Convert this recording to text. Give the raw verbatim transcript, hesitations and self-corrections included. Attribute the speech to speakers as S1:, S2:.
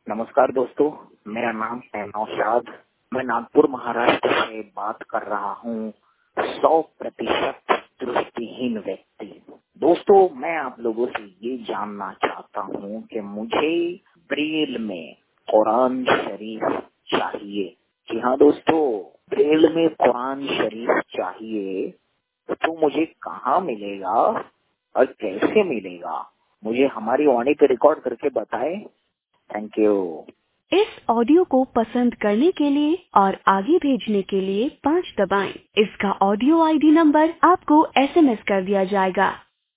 S1: नमस्कार दोस्तों, मेरा नाम है नौशाद। मैं नागपुर महाराष्ट्र से बात कर रहा हूँ। सौ प्रतिशत दृष्टिहीन व्यक्ति। दोस्तों, मैं आप लोगों से ये जानना चाहता हूँ कि मुझे ब्रेल में कुरान शरीफ चाहिए। जी हाँ दोस्तों, ब्रेल में कुरान शरीफ चाहिए तो मुझे कहाँ मिलेगा और कैसे मिलेगा? मुझे हमारी वाणी पे रिकॉर्ड करके बताएं। Thank you.
S2: इस ऑडियो को पसंद करने के लिए और आगे भेजने के लिए पाँच दबाएं। इसका ऑडियो आईडी नंबर आपको एसएमएस कर दिया जाएगा।